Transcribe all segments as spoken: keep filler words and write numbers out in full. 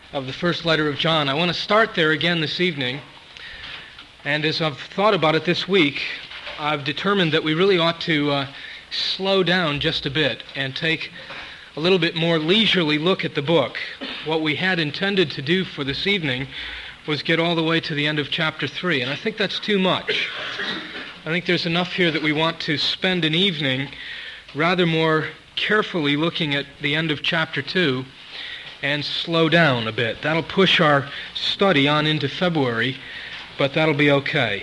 of the first letter of John. I want to start there again this evening. And as I've thought about it this week, I've determined that we really ought to uh, slow down just a bit and take a little bit more leisurely look at the book. What we had intended to do for this evening was get all the way to the end of chapter three, and I think that's too much. I think there's enough here that we want to spend an evening rather more carefully looking at the end of chapter two and slow down a bit. That'll push our study on into February, but that'll be okay.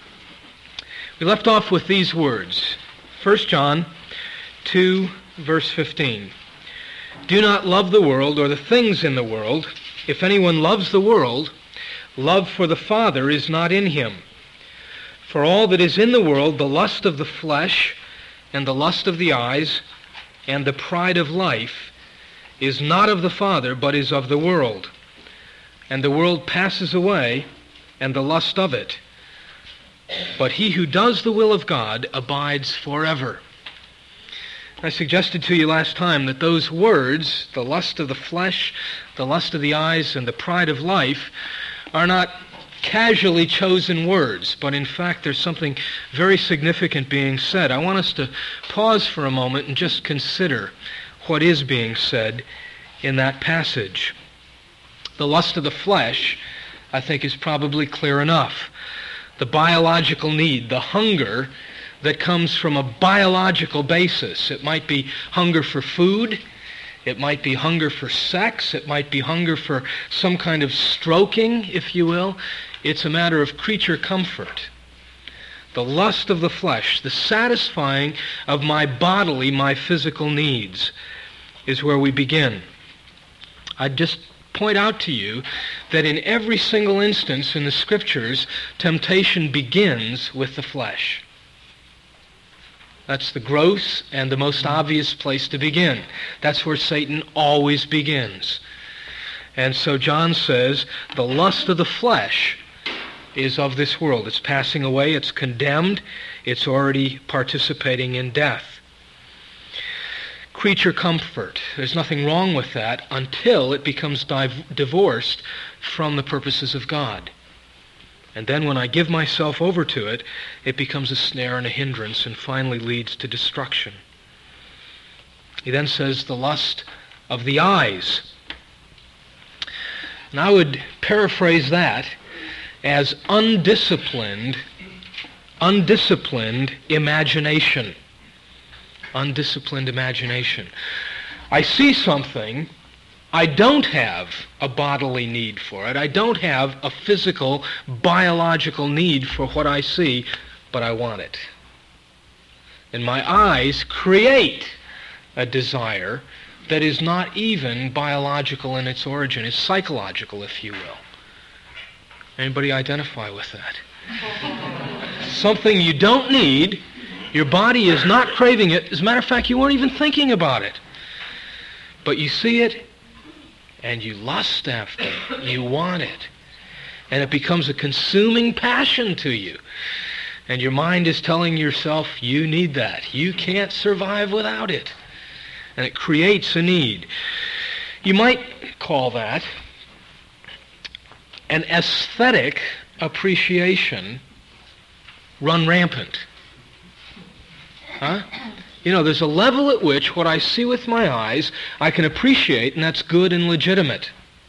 We left off with these words, First John two, verse fifteen. Do not love the world or the things in the world. If anyone loves the world, love for the Father is not in him. For all that is in the world, the lust of the flesh, and the lust of the eyes, and the pride of life, is not of the Father, but is of the world. And the world passes away, and the lust of it. But he who does the will of God abides forever. I suggested to you last time that those words, the lust of the flesh, the lust of the eyes, and the pride of life, are not casually chosen words, but in fact there's something very significant being said. I want us to pause for a moment and just consider what is being said in that passage. The lust of the flesh, I think, is probably clear enough. The biological need, the hunger that comes from a biological basis. It might be hunger for food. It might be hunger for sex. It might be hunger for some kind of stroking, if you will. It's a matter of creature comfort. The lust of the flesh, the satisfying of my bodily, my physical needs, is where we begin. I'd just point out to you that in every single instance in the Scriptures, temptation begins with the flesh. That's the gross and the most obvious place to begin. That's where Satan always begins. And so John says, the lust of the flesh is of this world. It's passing away, it's condemned, it's already participating in death. Creature comfort. There's nothing wrong with that until it becomes div- divorced from the purposes of God. And then when I give myself over to it, it becomes a snare and a hindrance and finally leads to destruction. He then says the lust of the eyes. And I would paraphrase that as undisciplined, undisciplined imagination. Undisciplined imagination. I see something, I don't have a bodily need for it. I don't have a physical, biological need for what I see, but I want it. And my eyes create a desire that is not even biological in its origin. It's psychological, if you will. Anybody identify with that? Something you don't need, your body is not craving it. As a matter of fact, you weren't even thinking about it. But you see it, and you lust after it. You want it. And it becomes a consuming passion to you. And your mind is telling yourself, you need that. You can't survive without it. And it creates a need. You might call that an aesthetic appreciation run rampant. Huh? You know, there's a level at which what I see with my eyes I can appreciate, and that's good and legitimate.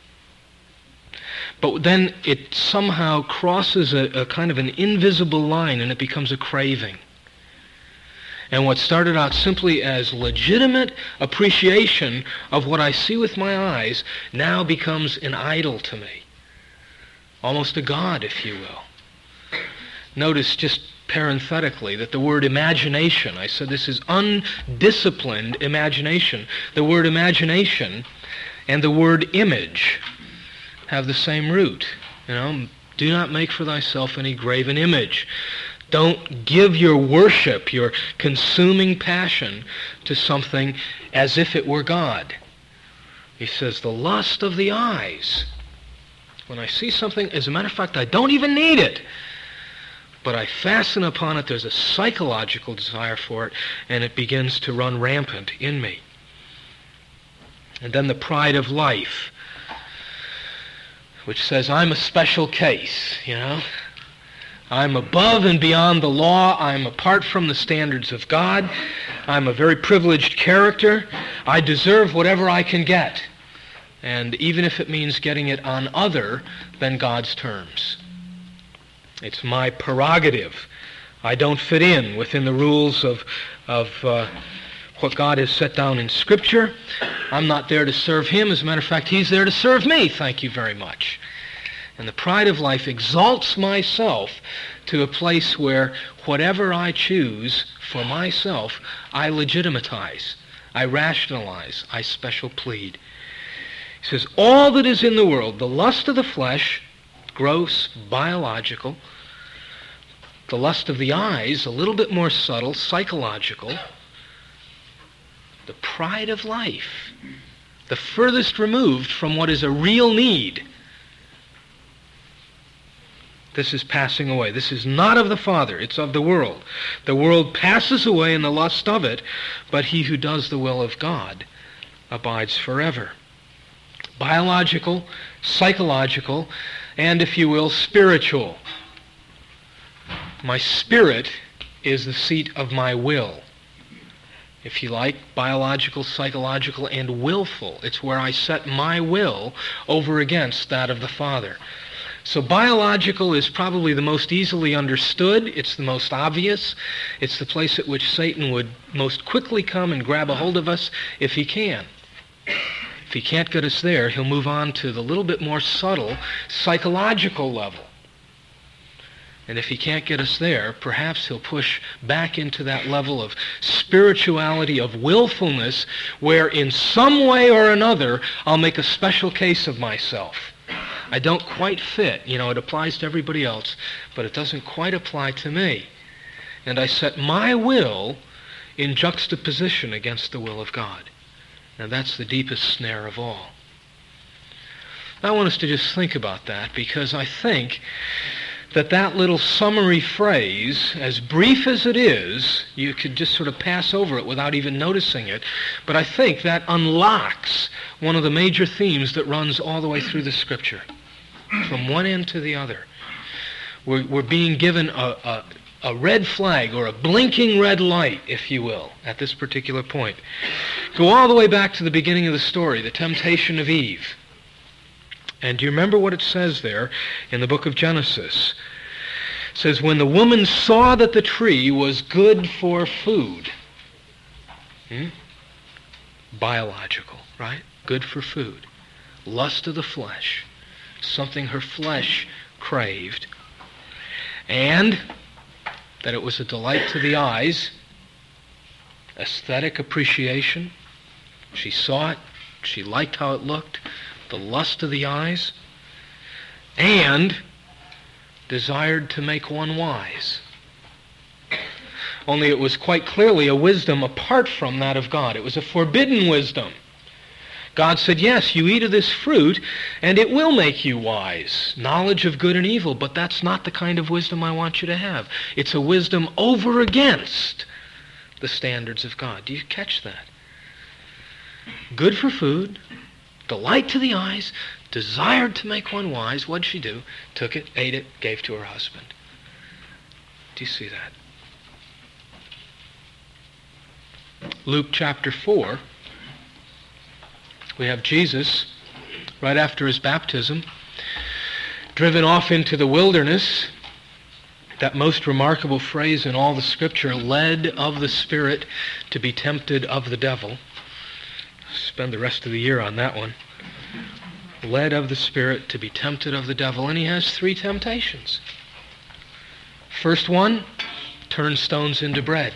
But then it somehow crosses a, a kind of an invisible line and it becomes a craving. And what started out simply as legitimate appreciation of what I see with my eyes now becomes an idol to me. Almost a god, if you will. Notice just parenthetically that the word imagination, I said this is undisciplined imagination. The word imagination and the word image have the same root. You know, do not make for thyself any graven image. Don't give your worship, your consuming passion to something as if it were God. He says the lust of the eyes. When I see something, as a matter of fact, I don't even need it, but I fasten upon it, there's a psychological desire for it, and it begins to run rampant in me. And then the pride of life. which says I'm a special case, you know. I'm above and beyond the law. I'm apart from the standards of God. I'm a very privileged character. I deserve whatever I can get. And even if it means getting it on other than God's terms. It's my prerogative. I don't fit in within the rules of, of uh, what God has set down in Scripture. I'm not there to serve Him. As a matter of fact, He's there to serve me. Thank you very much. And the pride of life exalts myself to a place where whatever I choose for myself, I legitimatize, I rationalize, I special plead. He says, all that is in the world, the lust of the flesh, gross, biological, the lust of the eyes, a little bit more subtle, psychological, the pride of life, the furthest removed from what is a real need. This is passing away. This is not of the Father, it's of the world. The world passes away in the lust of it, but he who does the will of God abides forever. Biological, psychological, and, if you will, spiritual. My spirit is the seat of my will. If you like, biological, psychological, and willful. It's where I set my will over against that of the Father. So biological is probably the most easily understood. It's the most obvious. It's the place at which Satan would most quickly come and grab a hold of us if he can. If he can't get us there, he'll move on to the little bit more subtle psychological level. And if he can't get us there, perhaps he'll push back into that level of spirituality, of willfulness, where in some way or another I'll make a special case of myself. I don't quite fit. You know, it applies to everybody else, but it doesn't quite apply to me. And I set my will in juxtaposition against the will of God. Now that's the deepest snare of all. I want us to just think about that, because I think that that little summary phrase, as brief as it is, you could just sort of pass over it without even noticing it, but I think that unlocks one of the major themes that runs all the way through the Scripture, from one end to the other. We're, we're being given a, a, a red flag, or a blinking red light, if you will, at this particular point. Go all the way back to the beginning of the story, the temptation of Eve. And do you remember what it says there in the book of Genesis? It says, when the woman saw that the tree was good for food. Hmm? Biological, right? Good for food. Lust of the flesh. Something her flesh craved. And that it was a delight to the eyes. Aesthetic appreciation. She saw it. She liked how it looked. The lust of the eyes, and desired to make one wise. Only it was quite clearly a wisdom apart from that of God. It was a forbidden wisdom. God said, yes, you eat of this fruit, and it will make you wise. Knowledge of good and evil, but that's not the kind of wisdom I want you to have. It's a wisdom over against the standards of God. Do you catch that? Good for food, delight to the eyes, desired to make one wise. What'd she do? Took it, ate it, gave to her husband. Do you see that? Luke chapter four, we have Jesus, right after his baptism, driven off into the wilderness. That most remarkable phrase in all the Scripture, led of the Spirit to be tempted of the devil. Spend the rest of the year on that one. Led of the Spirit to be tempted of the devil. And he has three temptations. First one, turn stones into bread.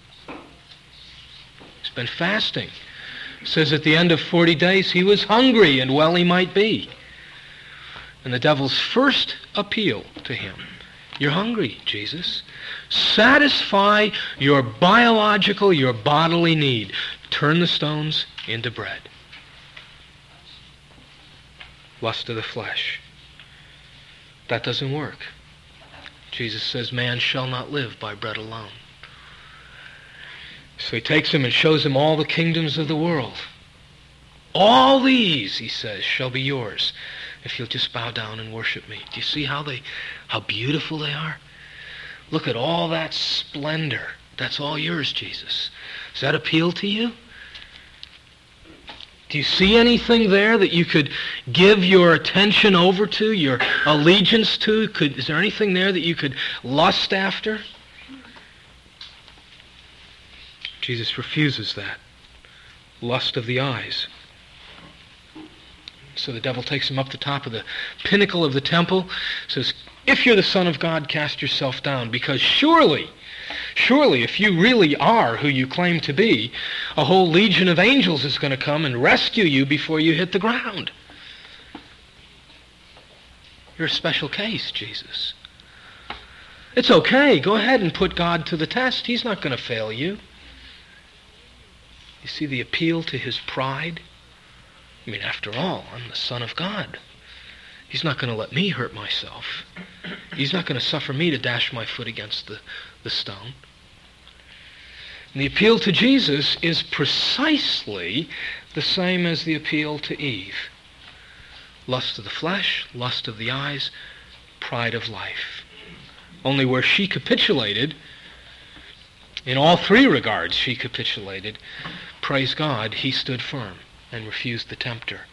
He's been fasting. It says at the end of forty days he was hungry, and well he might be. And the devil's first appeal to him, you're hungry, Jesus. Satisfy your biological, your bodily need. Turn the stones into bread. Lust of the flesh. That doesn't work. Jesus says, man shall not live by bread alone. So he takes him and shows him all the kingdoms of the world. All these, he says, shall be yours. if you'll just bow down and worship me. Do you see how they, how beautiful they are? Look at all that splendor. That's all yours, Jesus. Does that appeal to you? Do you see anything there that you could give your attention over to, your allegiance to? Could, is there anything there that you could lust after? Jesus refuses that. Lust of the eyes. So the devil takes him up the top of the pinnacle of the temple, says, if you're the Son of God, cast yourself down, because surely, surely if you really are who you claim to be, a whole legion of angels is going to come and rescue you before you hit the ground. You're a special case, Jesus. It's okay. Go ahead and put God to the test. He's not going to fail you. You see the appeal to his pride? I mean, after all, I'm the Son of God. He's not going to let me hurt myself. He's not going to suffer me to dash my foot against the, the stone. And the appeal to Jesus is precisely the same as the appeal to Eve. Lust of the flesh, lust of the eyes, pride of life. Only where she capitulated, in all three regards she capitulated, praise God, he stood firm and refused the tempter.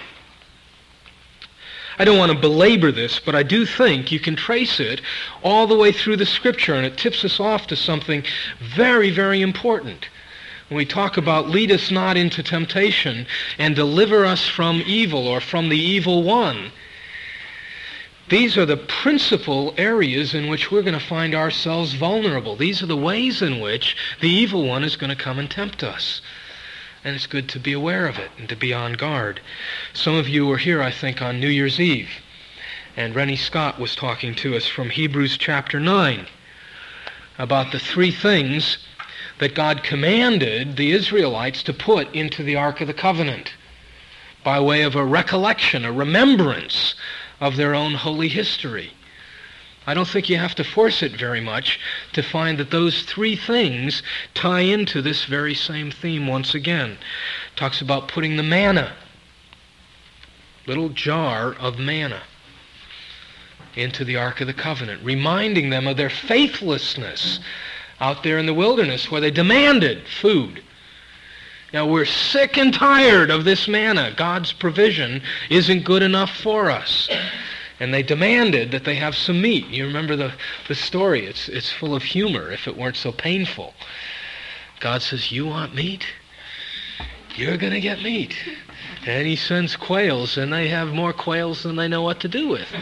I don't want to belabor this, but I do think you can trace it all the way through the Scripture, and it tips us off to something very, very important. When we talk about lead us not into temptation and deliver us from evil or from the evil one, these are the principal areas in which we're going to find ourselves vulnerable. These are the ways in which the evil one is going to come and tempt us. And it's good to be aware of it and to be on guard. Some of you were here, I think, on New Year's Eve. And Rennie Scott was talking to us from Hebrews chapter nine about the three things that God commanded the Israelites to put into the Ark of the Covenant by way of a recollection, a remembrance of their own holy history. I don't think you have to force it very much to find that those three things tie into this very same theme once again. It talks about putting the manna, little jar of manna, into the Ark of the Covenant, reminding them of their faithlessness out there in the wilderness where they demanded food. Now we're sick and tired of this manna. God's provision isn't good enough for us. And they demanded that they have some meat. You remember the, the story. It's, it's full of humor if it weren't so painful. God says, you want meat? You're going to get meat. And he sends quails, and they have more quails than they know what to do with.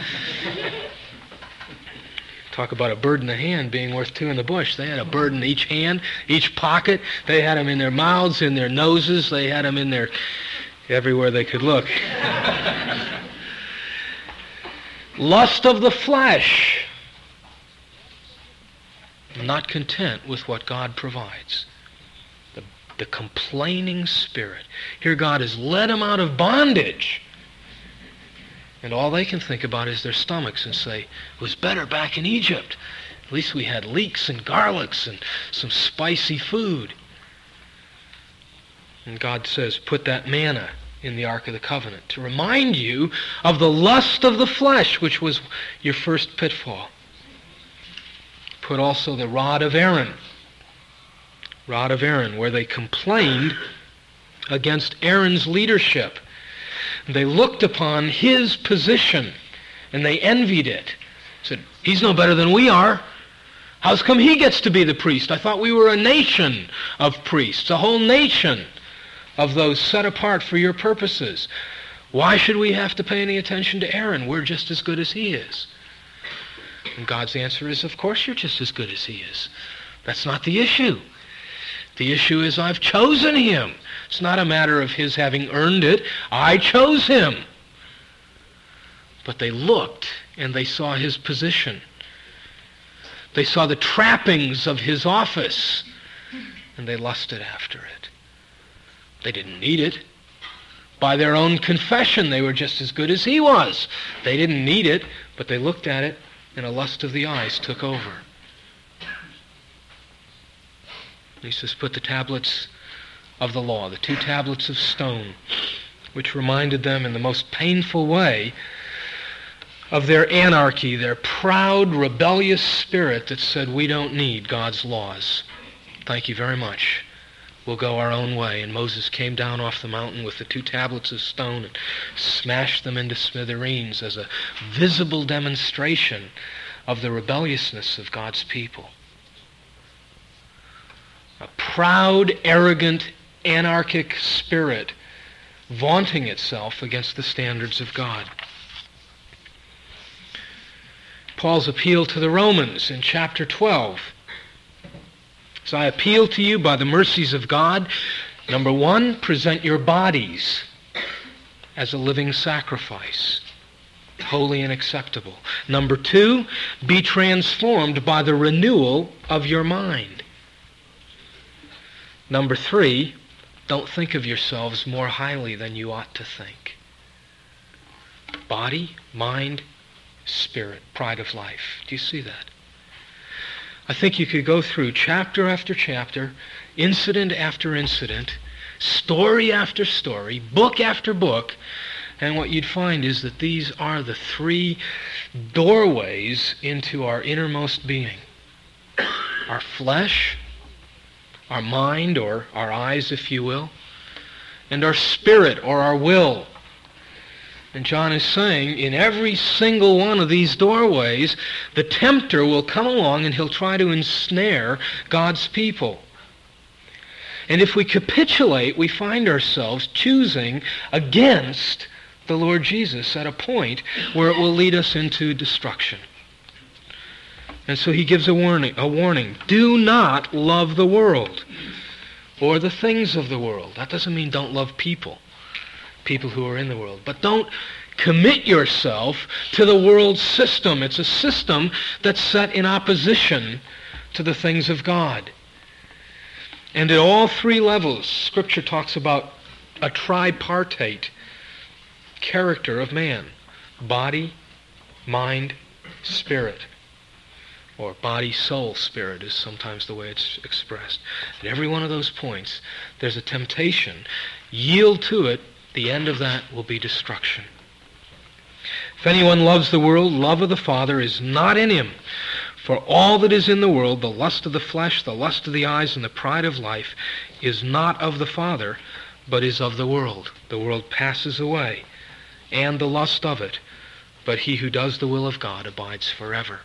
Talk about a bird in the hand being worth two in the bush. They had a bird in each hand, each pocket. They had them in their mouths, in their noses. They had them in their, everywhere they could look. Lust of the flesh. Not content with what God provides. The, the complaining spirit. Here God has led them out of bondage. And all they can think about is their stomachs and say, it was better back in Egypt. At least we had leeks and garlics and some spicy food. And God says, put that manna in the Ark of the Covenant to remind you of the lust of the flesh, which was your first pitfall. Put also the rod of Aaron. Rod of Aaron, where they complained against Aaron's leadership. They looked upon his position and they envied it. Said, he's no better than we are. How's come he gets to be the priest? I thought we were a nation of priests, a whole nation of those set apart for your purposes. Why should we have to pay any attention to Aaron? We're just as good as he is. And God's answer is, of course you're just as good as he is. That's not the issue. The issue is I've chosen him. It's not a matter of his having earned it. I chose him. But they looked and they saw his position. They saw the trappings of his office and they lusted after it. They didn't need it. By their own confession, they were just as good as he was. They didn't need it, but they looked at it and a lust of the eyes took over. He says, put the tablets of the law, the two tablets of stone, which reminded them in the most painful way of their anarchy, their proud, rebellious spirit that said, we don't need God's laws. Thank you very much. We'll go our own way. And Moses came down off the mountain with the two tablets of stone and smashed them into smithereens as a visible demonstration of the rebelliousness of God's people. A proud, arrogant, anarchic spirit vaunting itself against the standards of God. Paul's appeal to the Romans in chapter twelve. So I appeal to you by the mercies of God. Number one, present your bodies as a living sacrifice, holy and acceptable. Number two, be transformed by the renewal of your mind. Number three, don't think of yourselves more highly than you ought to think. Body, mind, spirit, pride of life. Do you see that? I think you could go through chapter after chapter, incident after incident, story after story, book after book, and what you'd find is that these are the three doorways into our innermost being. Our flesh, our mind, or our eyes, if you will, and our spirit, or our will. And John is saying, in every single one of these doorways, the tempter will come along and he'll try to ensnare God's people. And if we capitulate, we find ourselves choosing against the Lord Jesus at a point where it will lead us into destruction. And so he gives a warning, a warning. Do not love the world or the things of the world. That doesn't mean don't love people. people who are in the world. But don't commit yourself to the world system. It's a system that's set in opposition to the things of God. And at all three levels, Scripture talks about a tripartite character of man. Body, mind, spirit. Or body, soul, spirit is sometimes the way it's expressed. At every one of those points, there's a temptation. Yield to it. The end of that will be destruction. If anyone loves the world, love of the Father is not in him. For all that is in the world, the lust of the flesh, the lust of the eyes, and the pride of life, is not of the Father, but is of the world. The world passes away, and the lust of it, but he who does the will of God abides forever.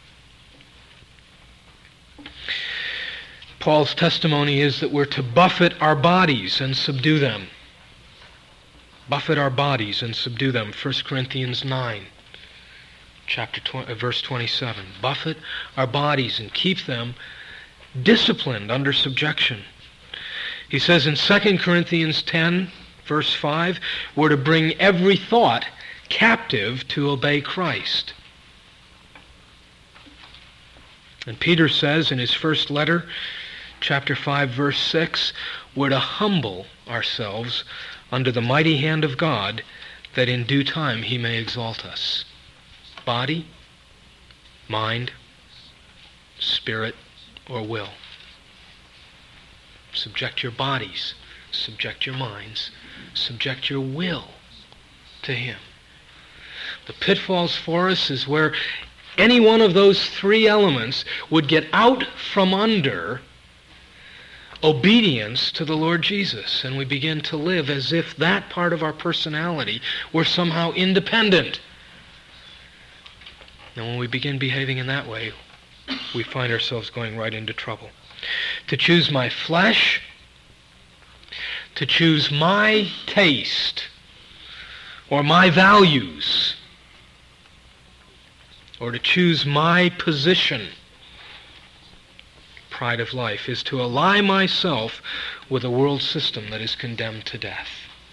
Paul's testimony is that we're to buffet our bodies and subdue them. Buffet our bodies and subdue them. First Corinthians nine, chapter twenty, verse twenty-seven. Buffet our bodies and keep them disciplined under subjection. He says in Second Corinthians ten, verse five, we're to bring every thought captive to obey Christ. And Peter says in his first letter, chapter five, verse six, we're to humble ourselves under the mighty hand of God, that in due time he may exalt us. Body, mind, spirit, or will. Subject your bodies, subject your minds, subject your will to him. The pitfalls for us is where any one of those three elements would get out from under obedience to the Lord Jesus, and we begin to live as if that part of our personality were somehow independent. And when we begin behaving in that way, we find ourselves going right into trouble. To choose my flesh, to choose my taste, or my values, or to choose my position, pride of life, is to ally myself with a world system that is condemned to death.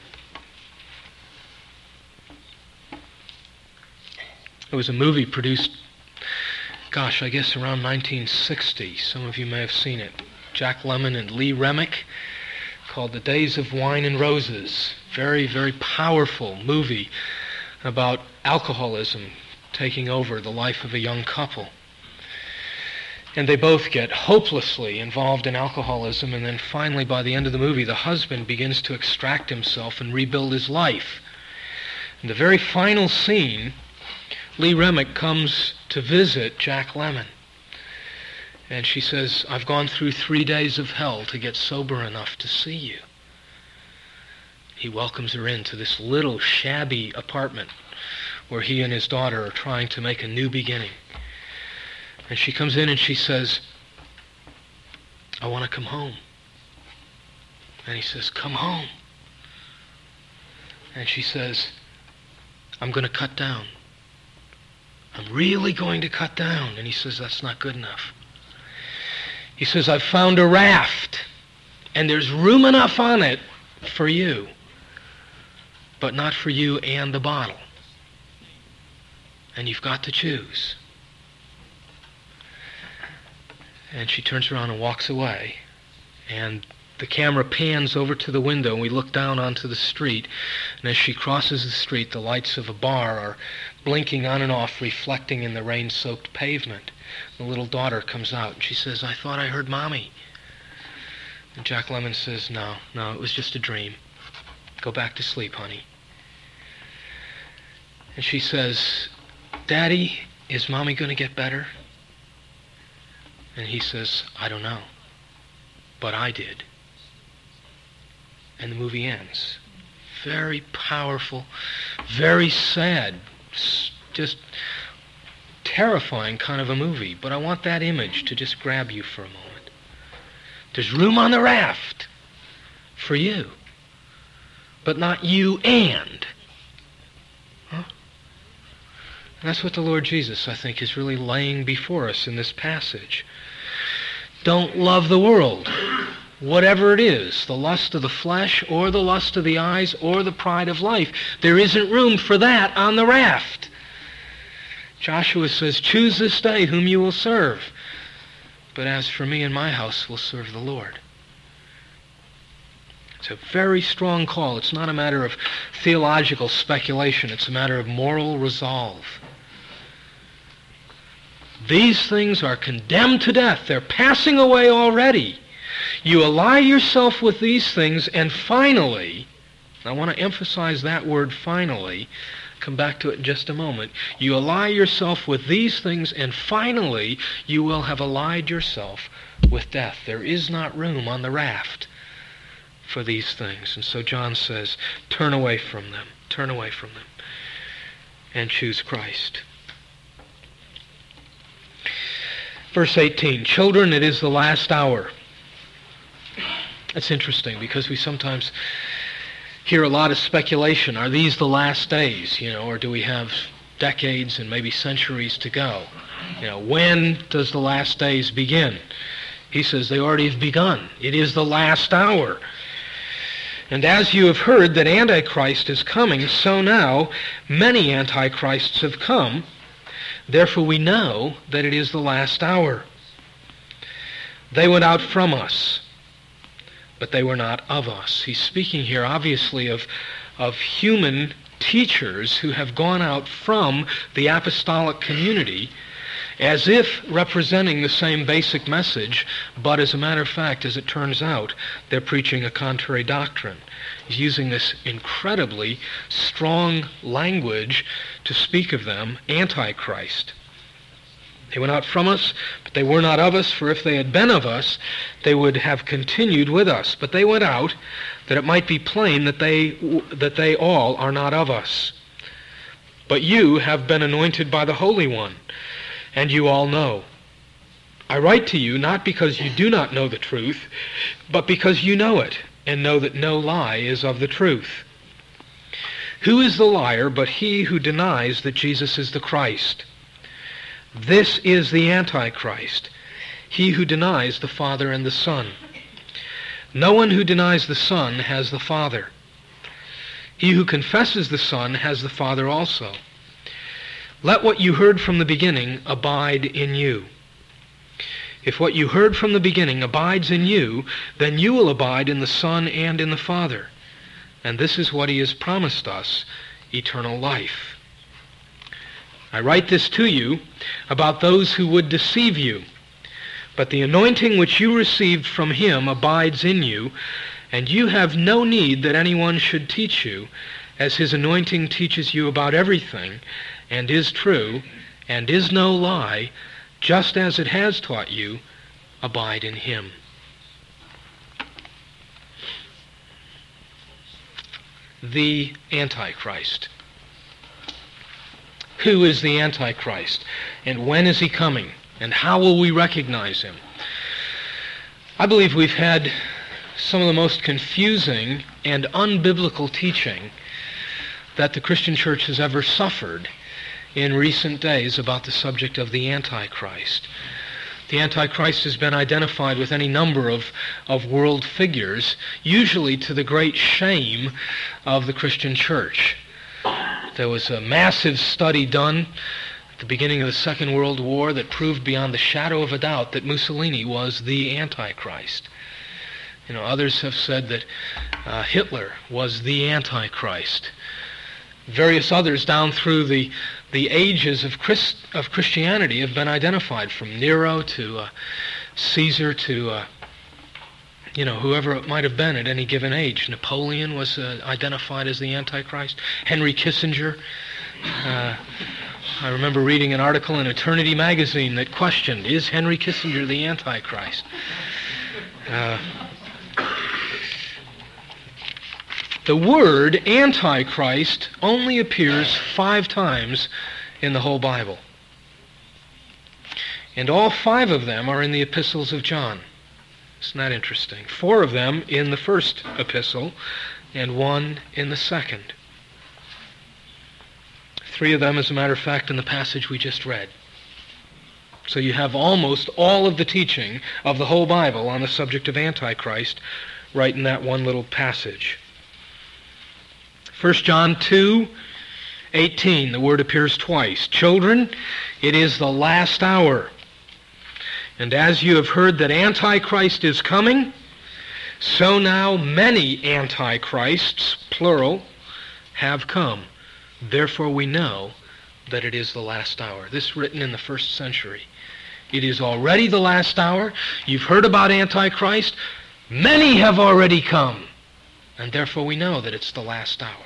There was a movie produced, gosh, I guess around nineteen sixty. Some of you may have seen it. Jack Lemmon and Lee Remick, called The Days of Wine and Roses. Very, very powerful movie about alcoholism taking over the life of a young couple. And they both get hopelessly involved in alcoholism, and then finally, by the end of the movie, the husband begins to extract himself and rebuild his life In the very final scene, Lee Remick comes to visit Jack Lemmon. And she says, I've gone through three days of hell to get sober enough to see you. He welcomes her into this little shabby apartment where he and his daughter are trying to make a new beginning. And she comes in and she says, I want to come home. And he says, come home. And she says, I'm going to cut down. I'm really going to cut down. And he says, that's not good enough. He says, I've found a raft, and there's room enough on it for you, but not for you and the bottle. And you've got to choose. And she turns around and walks away, and the camera pans over to the window, and we look down onto the street, and as she crosses the street, the lights of a bar are blinking on and off, reflecting in the rain-soaked pavement. The little daughter comes out, and she says, I thought I heard Mommy. And Jack Lemmon says, no, no, it was just a dream. Go back to sleep, honey. And she says, Daddy, is Mommy going to get better? And he says, I don't know, but I did. And the movie ends. Very powerful, very sad, just terrifying kind of a movie. But I want that image to just grab you for a moment. There's room on the raft for you, but not you and. Huh? And that's what the Lord Jesus, I think, is really laying before us in this passage. Don't love the world, whatever it is, the lust of the flesh or the lust of the eyes or the pride of life. There isn't room for that on the raft. Joshua says, choose this day whom you will serve. But as for me and my house, we'll serve the Lord. It's a very strong call. It's not a matter of theological speculation. It's a matter of moral resolve. These things are condemned to death. They're passing away already. You ally yourself with these things, and finally, I want to emphasize that word finally, come back to it in just a moment. You ally yourself with these things, and finally, you will have allied yourself with death. There is not room on the raft for these things. And so John says, turn away from them, turn away from them, and choose Christ. Verse eighteen, children, it is the last hour. That's interesting because we sometimes hear a lot of speculation. Are these the last days, you know, or do we have decades and maybe centuries to go? You know, when does the last days begin? He says they already have begun. It is the last hour. And as you have heard that Antichrist is coming, so now many Antichrists have come. Therefore we know that it is the last hour. They went out from us, but they were not of us. He's speaking here obviously of, of human teachers who have gone out from the apostolic community as if representing the same basic message, but as a matter of fact, as it turns out, they're preaching a contrary doctrine. He's using this incredibly strong language to speak of them, Antichrist. They went out from us, but they were not of us, for if they had been of us, they would have continued with us. But they went out, that it might be plain that they, that they all are not of us. But you have been anointed by the Holy One, and you all know. I write to you not because you do not know the truth, but because you know it, and know that no lie is of the truth. Who is the liar but he who denies that Jesus is the Christ? This is the Antichrist, he who denies the Father and the Son. No one who denies the Son has the Father. He who confesses the Son has the Father also. Let what you heard from the beginning abide in you. If what you heard from the beginning abides in you, then you will abide in the Son and in the Father. And this is what he has promised us, eternal life. I write this to you about those who would deceive you. But the anointing which you received from him abides in you, and you have no need that anyone should teach you, as his anointing teaches you about everything, and is true, and is no lie, just as it has taught you, abide in him. The Antichrist. Who is the Antichrist? And when is he coming? And how will we recognize him? I believe we've had some of the most confusing and unbiblical teaching that the Christian church has ever suffered in recent days about the subject of the Antichrist. The Antichrist has been identified with any number of, of world figures, usually to the great shame of the Christian church. There was a massive study done at the beginning of the Second World War that proved beyond the shadow of a doubt that Mussolini was the Antichrist. You know, others have said that uh, Hitler was the Antichrist. Various others down through the the ages of Christ, of Christianity have been identified, from Nero to uh, Caesar to uh, you know whoever it might have been at any given age. Napoleon was uh, identified as the Antichrist. Henry Kissinger. Uh, I remember reading an article in Eternity magazine that questioned, is Henry Kissinger the Antichrist? Uh, The word Antichrist only appears five times in the whole Bible. And all five of them are in the epistles of John. Isn't that interesting? Four of them in the first epistle and one in the second. Three of them, as a matter of fact, in the passage we just read. So you have almost all of the teaching of the whole Bible on the subject of Antichrist right in that one little passage. First John two eighteen, the word appears twice. Children, it is the last hour. And as you have heard that Antichrist is coming, so now many Antichrists, plural, have come. Therefore we know that it is the last hour. This is written in the first century. It is already the last hour. You've heard about Antichrist. Many have already come. And therefore we know that it's the last hour.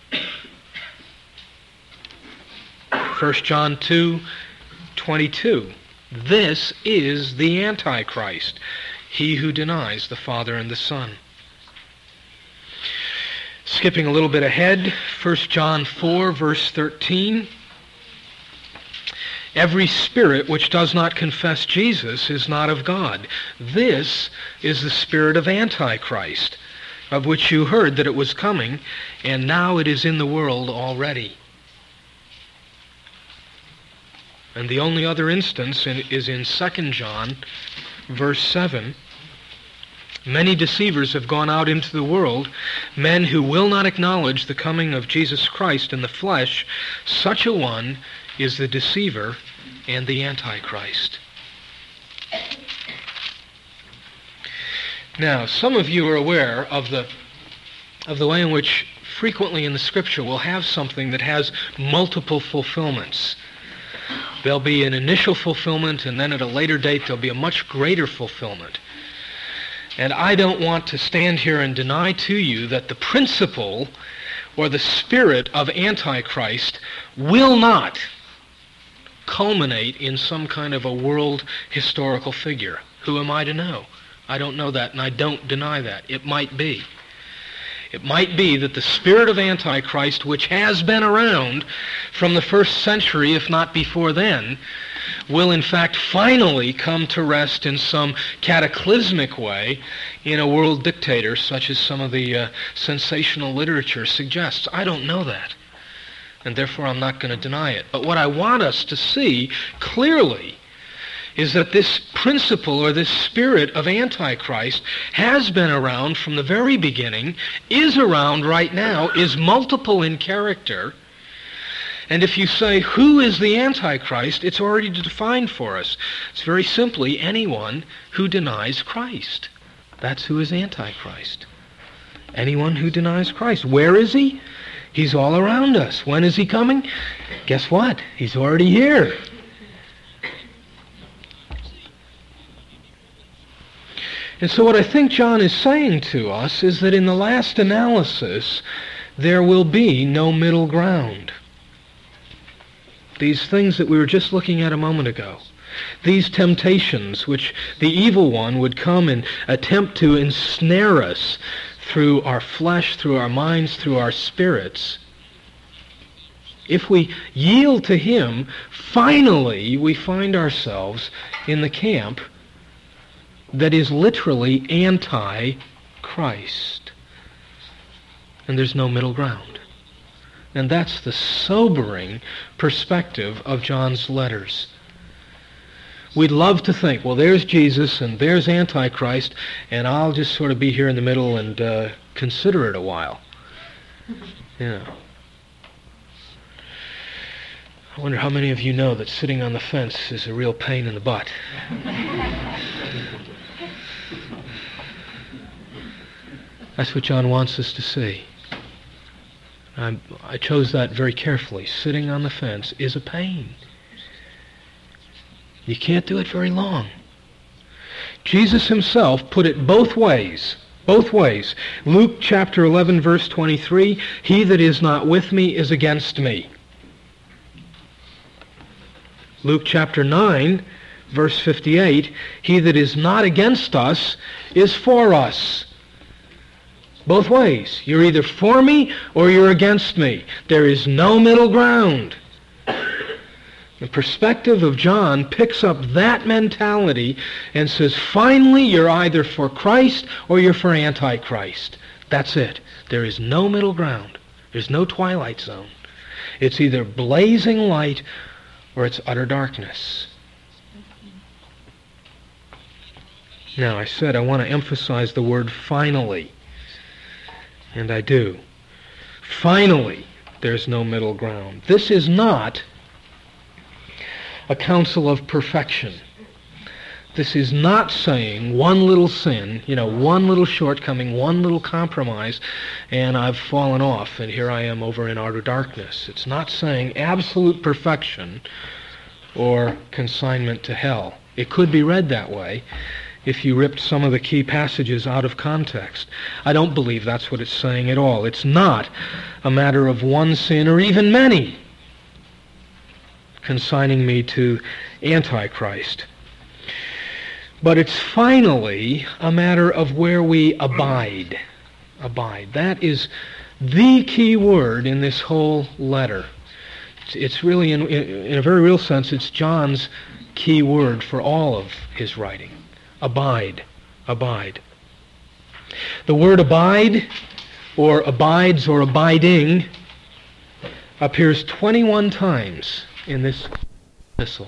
First John two twenty-two. This is the Antichrist, he who denies the Father and the Son. Skipping a little bit ahead, First John four, verse thirteen. Every spirit which does not confess Jesus is not of God. This is the spirit of Antichrist, of which you heard that it was coming, and now it is in the world already. And the only other instance is in Second John, verse seven. Many deceivers have gone out into the world, men who will not acknowledge the coming of Jesus Christ in the flesh. Such a one is the deceiver and the Antichrist. Now, some of you are aware of the of the way in which frequently in the Scripture we'll have something that has multiple fulfillments. There'll be an initial fulfillment, and then at a later date there'll be a much greater fulfillment. And I don't want to stand here and deny to you that the principle or the spirit of Antichrist will not culminate in some kind of a world historical figure. Who am I to know? I don't know that, and I don't deny that. It might be. It might be that the spirit of Antichrist, which has been around from the first century, if not before then, will in fact finally come to rest in some cataclysmic way in a world dictator, such as some of the uh, sensational literature suggests. I don't know that, and therefore I'm not going to deny it. But what I want us to see clearly is that this principle or this spirit of Antichrist has been around from the very beginning, is around right now, is multiple in character. And if you say, who is the Antichrist, it's already defined for us. It's very simply anyone who denies Christ. That's who is Antichrist. Anyone who denies Christ. Where is he? He's all around us. When is he coming? Guess what? He's already here. And so what I think John is saying to us is that in the last analysis, there will be no middle ground. These things that we were just looking at a moment ago, these temptations which the evil one would come and attempt to ensnare us through our flesh, through our minds, through our spirits, if we yield to him, finally we find ourselves in the camp that is literally anti-Christ. And there's no middle ground. And that's the sobering perspective of John's letters. We'd love to think, well, there's Jesus and there's Antichrist, and I'll just sort of be here in the middle and uh, consider it a while. You know. I wonder how many of you know that sitting on the fence is a real pain in the butt. That's what John wants us to see. I'm, I chose that very carefully. Sitting on the fence is a pain. You can't do it very long. Jesus himself put it both ways. Both ways. Luke chapter eleven, verse twenty-three, he that is not with me is against me. Luke chapter nine, verse fifty-eight, he that is not against us is for us. Both ways. You're either for me or you're against me. There is no middle ground. The perspective of John picks up that mentality and says, finally, you're either for Christ or you're for Antichrist. That's it. There is no middle ground. There's no twilight zone. It's either blazing light or it's utter darkness. Now, I said I want to emphasize the word finally. And I do. Finally, there's no middle ground. This is not a counsel of perfection. This is not saying one little sin, you know, one little shortcoming, one little compromise, and I've fallen off, and here I am over in outer darkness. It's not saying absolute perfection or consignment to hell. It could be read that way if you ripped some of the key passages out of context. I don't believe that's what it's saying at all. It's not a matter of one sin or even many consigning me to Antichrist. But it's finally a matter of where we abide. Abide. That is the key word in this whole letter. It's, it's really, in, in a very real sense, it's John's key word for all of his writing. Abide. Abide. The word abide, or abides, or abiding, appears twenty-one times in this epistle.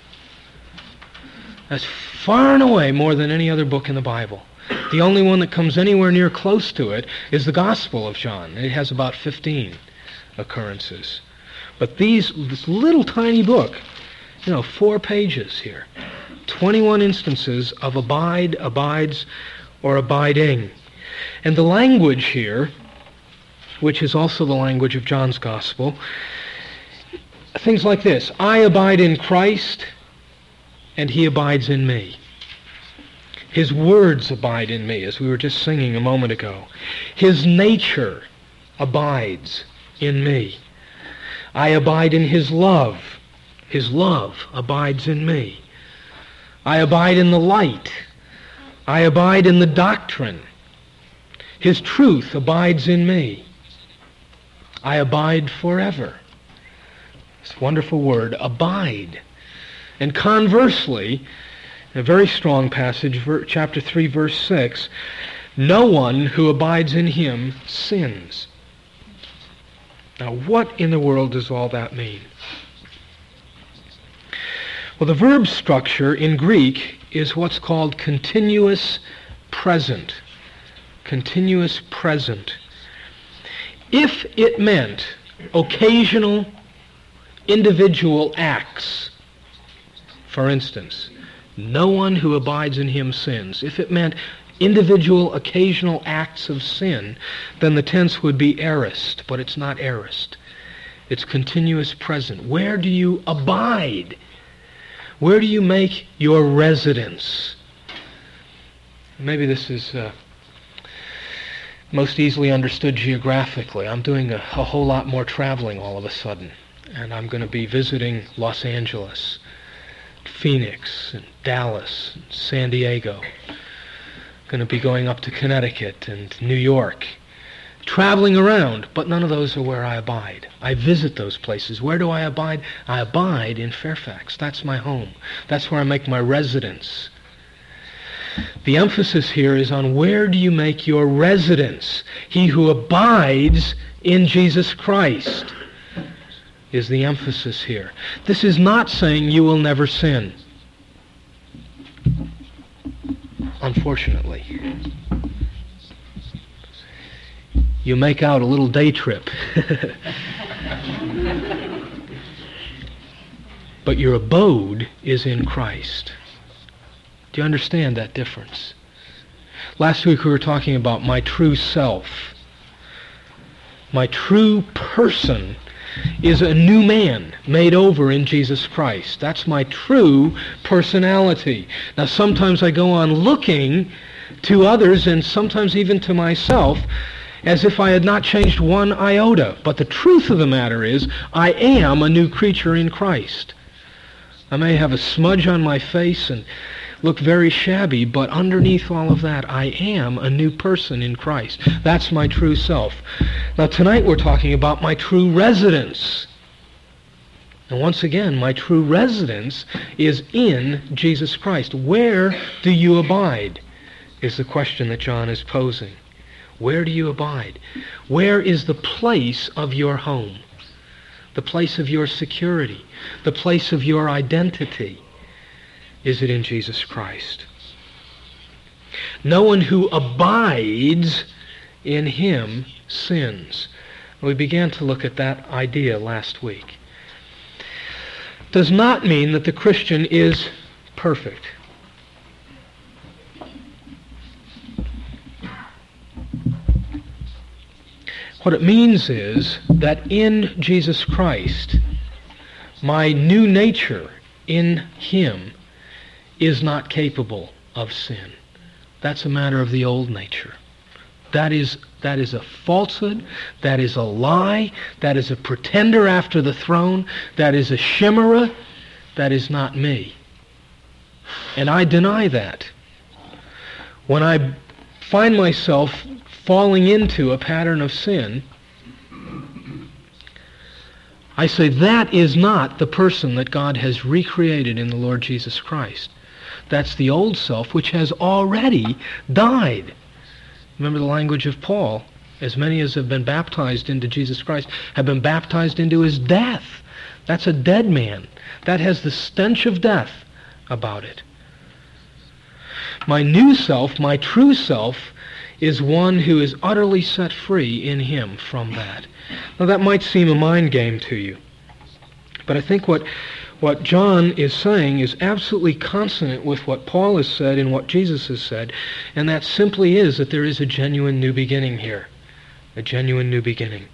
That's far and away more than any other book in the Bible. The only one that comes anywhere near close to it is the Gospel of John. It has about fifteen occurrences. But these, this little tiny book, you know, four pages here, twenty-one instances of abide, abides, or abiding. And the language here, which is also the language of John's Gospel, things like this: I abide in Christ, and he abides in me. His words abide in me, as we were just singing a moment ago. His nature abides in me. I abide in his love. His love abides in me. I abide in the light. I abide in the doctrine. His truth abides in me. I abide forever. This wonderful word, abide. And conversely, a very strong passage, chapter three, verse six, no one who abides in him sins. Now, what in the world does all that mean? Well, the verb structure in Greek is what's called continuous present. Continuous present. If it meant occasional individual acts, for instance, no one who abides in him sins. If it meant individual occasional acts of sin, then the tense would be aorist, but it's not aorist. It's continuous present. Where do you abide? Where do you make your residence? Maybe this is uh, most easily understood geographically. I'm doing a, a whole lot more traveling all of a sudden. And I'm going to be visiting Los Angeles, Phoenix, and Dallas, and San Diego. Going to be going up to Connecticut and New York. Traveling around, but none of those are where I abide. I visit those places. Where do I abide? I abide in Fairfax. That's my home. That's where I make my residence. The emphasis here is on where do you make your residence. He who abides in Jesus Christ is the emphasis here. This is not saying you will never sin. Unfortunately. You make out a little day trip. But your abode is in Christ. Do you understand that difference? Last week we were talking about my true self. My true person is a new man made over in Jesus Christ. That's my true personality. Now sometimes I go on looking to others and sometimes even to myself as if I had not changed one iota. But the truth of the matter is, I am a new creature in Christ. I may have a smudge on my face and look very shabby, but underneath all of that, I am a new person in Christ. That's my true self. Now tonight we're talking about my true residence. And once again, my true residence is in Jesus Christ. Where do you abide? Is the question that John is posing. Where do you abide? Where is the place of your home? The place of your security? The place of your identity? Is it in Jesus Christ? No one who abides in him sins. We began to look at that idea last week. Does not mean that the Christian is perfect. What it means is that in Jesus Christ, my new nature in him is not capable of sin. That's a matter of the old nature. That is, that is a falsehood. That is a lie. That is a pretender after the throne. That is a chimera. That is not me. And I deny that. When I find myself falling into a pattern of sin, I say that is not the person that God has recreated in the Lord Jesus Christ. That's the old self which has already died. Remember the language of Paul. As many as have been baptized into Jesus Christ have been baptized into his death. That's a dead man. That has the stench of death about it. My new self, my true self, is one who is utterly set free in him from that. Now that might seem a mind game to you, but I think what what John is saying is absolutely consonant with what Paul has said and what Jesus has said, and that simply is that there is a genuine new beginning here. A genuine new beginning.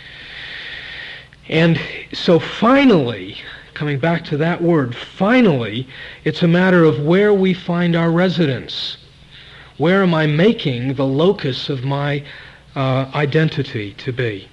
And so finally, coming back to that word, finally, it's a matter of where we find our residence. Where am I making the locus of my uh, identity to be?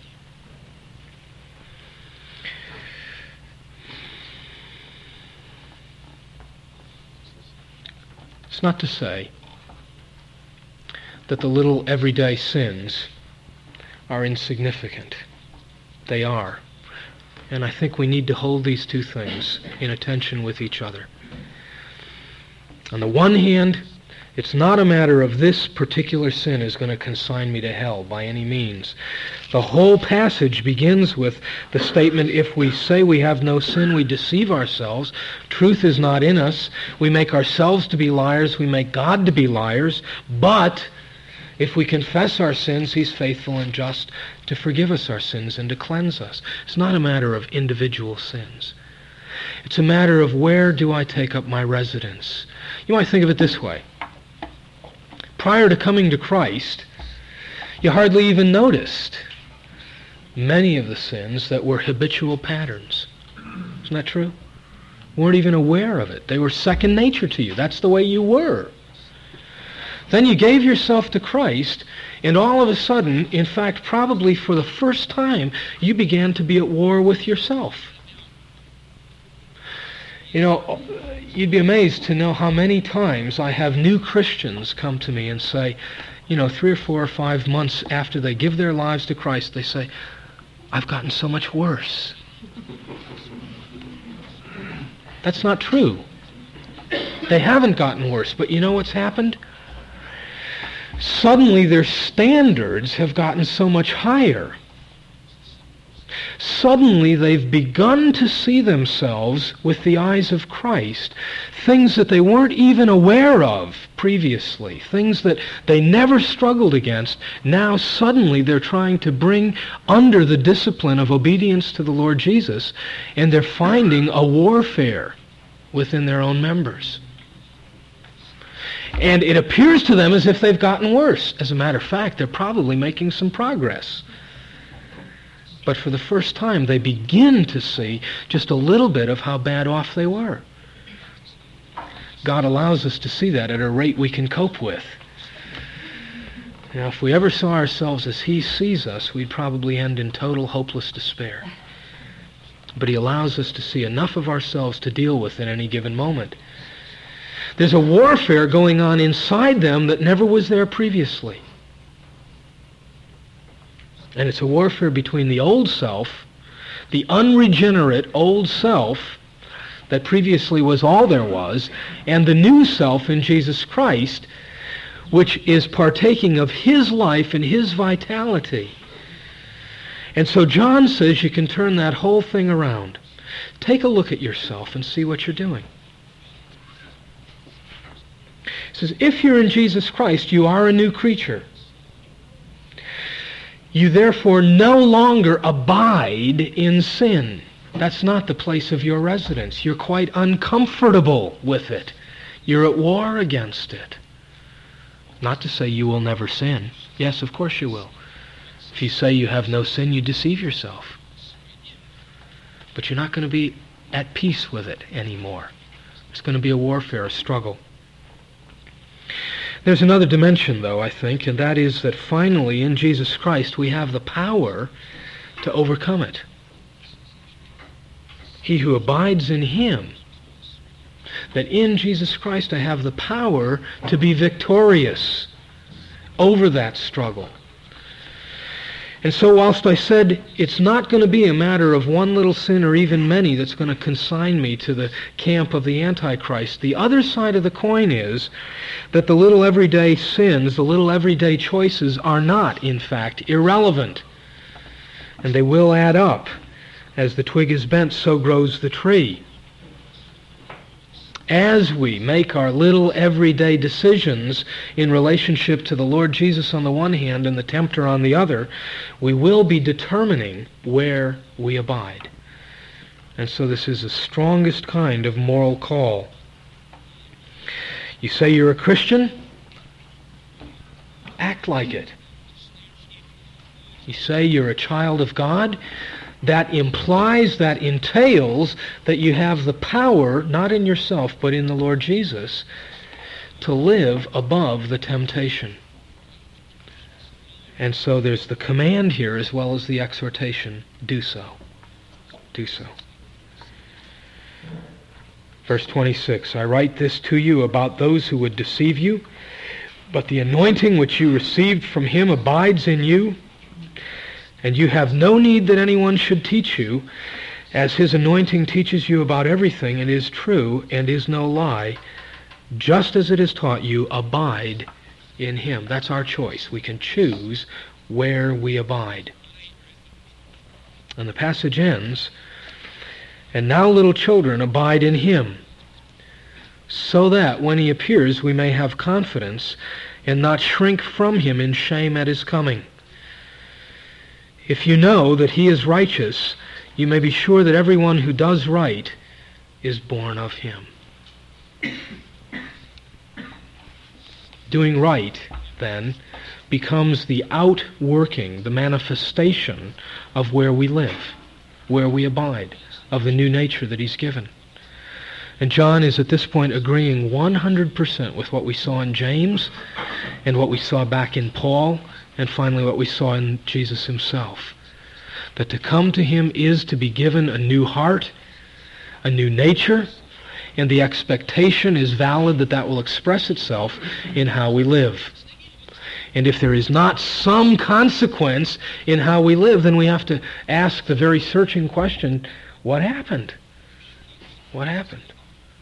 It's not to say that the little everyday sins are insignificant. They are. And I think we need to hold these two things in attention with each other. On the one hand, it's not a matter of this particular sin is going to consign me to hell by any means. The whole passage begins with the statement, if we say we have no sin, we deceive ourselves. Truth is not in us. We make ourselves to be liars. We make God to be liars. But if we confess our sins, he's faithful and just to forgive us our sins and to cleanse us. It's not a matter of individual sins. It's a matter of where do I take up my residence. You might think of it this way. Prior to coming to Christ, you hardly even noticed many of the sins that were habitual patterns. Isn't that true? You weren't even aware of it. They were second nature to you. That's the way you were. Then you gave yourself to Christ, and all of a sudden, in fact, probably for the first time, you began to be at war with yourself. You know, you'd be amazed to know how many times I have new Christians come to me and say, you know, three or four or five months after they give their lives to Christ, they say, I've gotten so much worse. That's not true. They haven't gotten worse, but you know what's happened? Suddenly their standards have gotten so much higher. Suddenly they've begun to see themselves with the eyes of Christ, things that they weren't even aware of previously, things that they never struggled against. Now suddenly they're trying to bring under the discipline of obedience to the Lord Jesus, and they're finding a warfare within their own members. And it appears to them as if they've gotten worse. As a matter of fact, they're probably making some progress. But for the first time, they begin to see just a little bit of how bad off they were. God allows us to see that at a rate we can cope with. Now, if we ever saw ourselves as He sees us, we'd probably end in total hopeless despair. But He allows us to see enough of ourselves to deal with at any given moment. There's a warfare going on inside them that never was there previously. And it's a warfare between the old self, the unregenerate old self that previously was all there was, and the new self in Jesus Christ, which is partaking of His life and His vitality. And so John says you can turn that whole thing around. Take a look at yourself and see what you're doing. He says, if you're in Jesus Christ, you are a new creature. You therefore no longer abide in sin. That's not the place of your residence. You're quite uncomfortable with it. You're at war against it. Not to say you will never sin. Yes, of course you will. If you say you have no sin, you deceive yourself. But you're not going to be at peace with it anymore. It's going to be a warfare, a struggle. There's another dimension, though, I think, and that is that finally in Jesus Christ we have the power to overcome it. He who abides in Him, that in Jesus Christ I have the power to be victorious over that struggle. And so whilst I said it's not going to be a matter of one little sin or even many that's going to consign me to the camp of the Antichrist, the other side of the coin is that the little everyday sins, the little everyday choices are not, in fact, irrelevant. And they will add up. As the twig is bent, so grows the tree. As we make our little everyday decisions in relationship to the Lord Jesus on the one hand and the tempter on the other, we will be determining where we abide. And so this is the strongest kind of moral call. You say you're a Christian? Act like it. You say you're a child of God? That implies, that entails that you have the power, not in yourself, but in the Lord Jesus, to live above the temptation. And so there's the command here as well as the exhortation, do so. Do so. Verse twenty-six, I write this to you about those who would deceive you, but the anointing which you received from Him abides in you, and you have no need that anyone should teach you, as His anointing teaches you about everything and is true and is no lie. Just as it has taught you, abide in Him. That's our choice. We can choose where we abide. And the passage ends, and now, little children, abide in Him, so that when He appears we may have confidence and not shrink from Him in shame at His coming. If you know that He is righteous, you may be sure that everyone who does right is born of Him. Doing right, then, becomes the outworking, the manifestation of where we live, where we abide, of the new nature that He's given. And John is at this point agreeing one hundred percent with what we saw in James and what we saw back in Paul and finally what we saw in Jesus himself. That to come to him is to be given a new heart, a new nature, and the expectation is valid that that will express itself in how we live. And if there is not some consequence in how we live, then we have to ask the very searching question, what happened? What happened?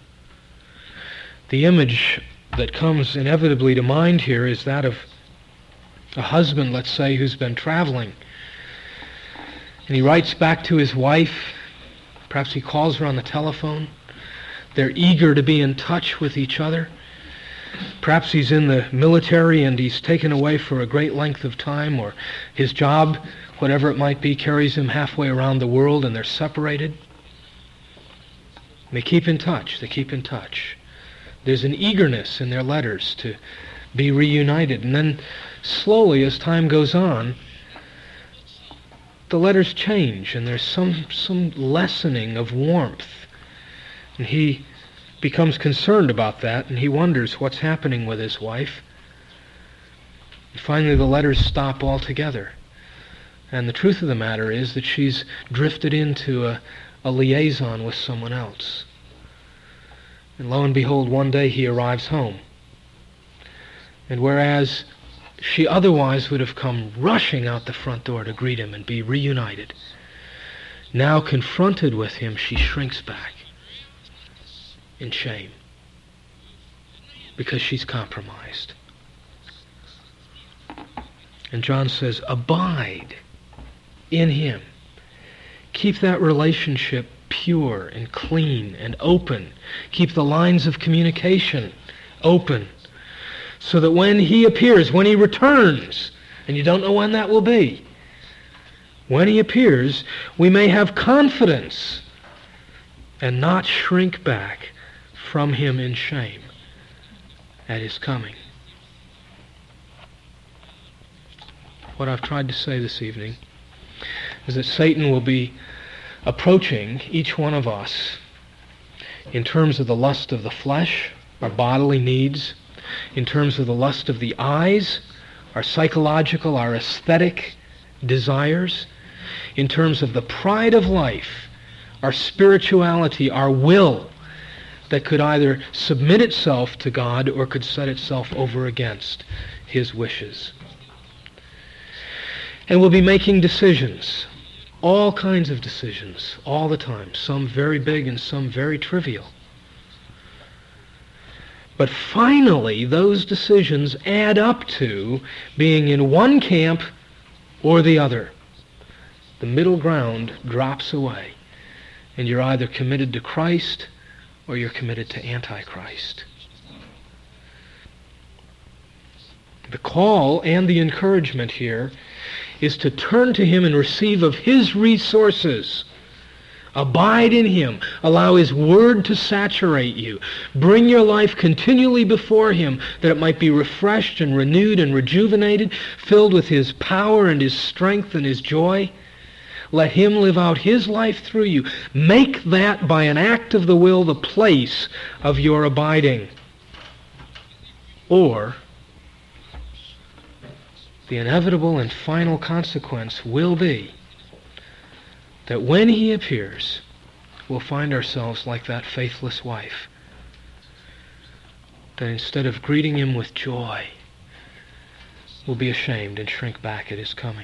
The image that comes inevitably to mind here is that of a husband, let's say, who's been traveling. And he writes back to his wife. Perhaps he calls her on the telephone. They're eager to be in touch with each other. Perhaps he's in the military and he's taken away for a great length of time, or his job, whatever it might be, carries him halfway around the world and they're separated. They keep in touch. They keep in touch. There's an eagerness in their letters to be reunited. And then slowly, as time goes on, the letters change and there's some, some lessening of warmth. And he becomes concerned about that, and he wonders what's happening with his wife. And finally, the letters stop altogether. And the truth of the matter is that she's drifted into a, a liaison with someone else. And lo and behold, one day he arrives home. And whereas she otherwise would have come rushing out the front door to greet him and be reunited, now confronted with him, she shrinks back in shame because she's compromised. And John says, abide in him. Keep that relationship pure and clean and open. Keep the lines of communication open so that when he appears, when he returns, and you don't know when that will be, when he appears, we may have confidence and not shrink back from him in shame at his coming. What I've tried to say this evening is that Satan will be approaching each one of us in terms of the lust of the flesh, our bodily needs, in terms of the lust of the eyes, our psychological, our aesthetic desires, in terms of the pride of life, our spirituality, our will, that could either submit itself to God or could set itself over against his wishes. And we'll be making decisions, all kinds of decisions, all the time, some very big and some very trivial. But finally, those decisions add up to being in one camp or the other. The middle ground drops away, and you're either committed to Christ or you're committed to Antichrist. The call and the encouragement here is to turn to him and receive of his resources. Abide in him. Allow his word to saturate you. Bring your life continually before him that it might be refreshed and renewed and rejuvenated, filled with his power and his strength and his joy. Let him live out his life through you. Make that, by an act of the will, the place of your abiding. Or the inevitable and final consequence will be that when he appears, we'll find ourselves like that faithless wife. That instead of greeting him with joy, we'll be ashamed and shrink back at his coming.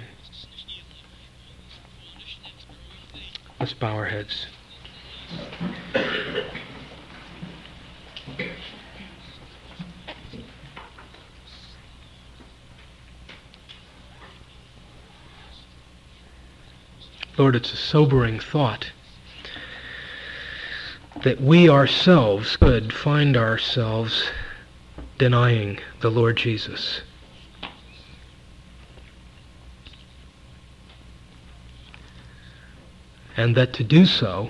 Let's bow our heads. Lord, it's a sobering thought that we ourselves could find ourselves denying the Lord Jesus. And that to do so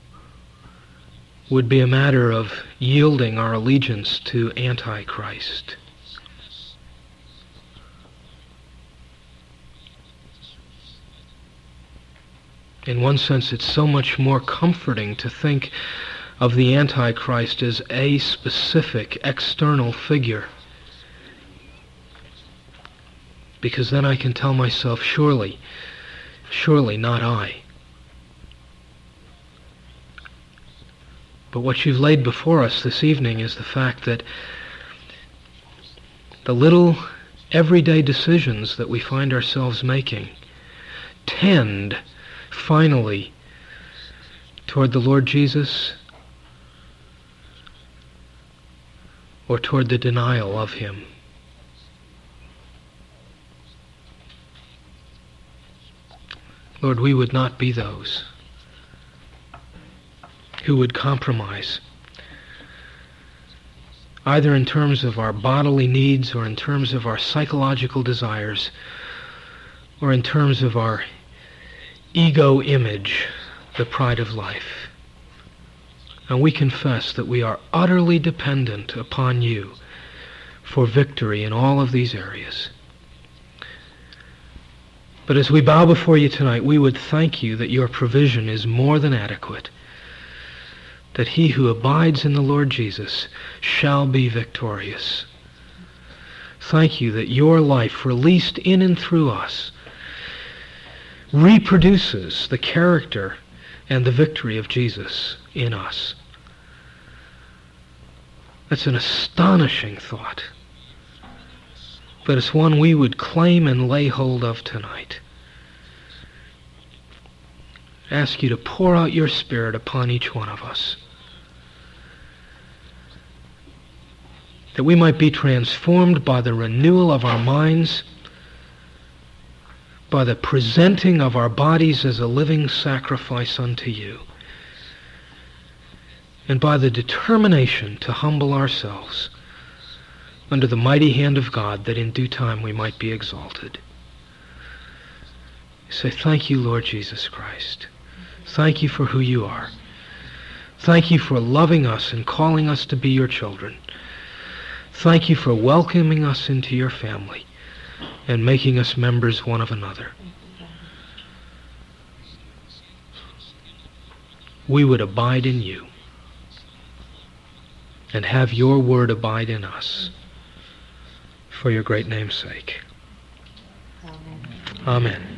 would be a matter of yielding our allegiance to Antichrist. In one sense, it's so much more comforting to think of the Antichrist as a specific external figure. Because then I can tell myself, surely, surely not I. But what you've laid before us this evening is the fact that the little everyday decisions that we find ourselves making tend, finally, toward the Lord Jesus or toward the denial of Him. Lord, we would not be those who would compromise, either in terms of our bodily needs or in terms of our psychological desires or in terms of our ego image, the pride of life. And we confess that we are utterly dependent upon You for victory in all of these areas. But as we bow before You tonight, we would thank You that Your provision is more than adequate, that he who abides in the Lord Jesus shall be victorious. Thank You that Your life, released in and through us, reproduces the character and the victory of Jesus in us. That's an astonishing thought, but it's one we would claim and lay hold of tonight. Ask You to pour out Your Spirit upon each one of us, that we might be transformed by the renewal of our minds, by the presenting of our bodies as a living sacrifice unto You, and by the determination to humble ourselves under the mighty hand of God, that in due time we might be exalted. Say, thank You, Lord Jesus Christ. Thank You for who You are. Thank You for loving us and calling us to be Your children. Thank You for welcoming us into Your family and making us members one of another. We would abide in You and have Your word abide in us for Your great name's sake. Amen. Amen.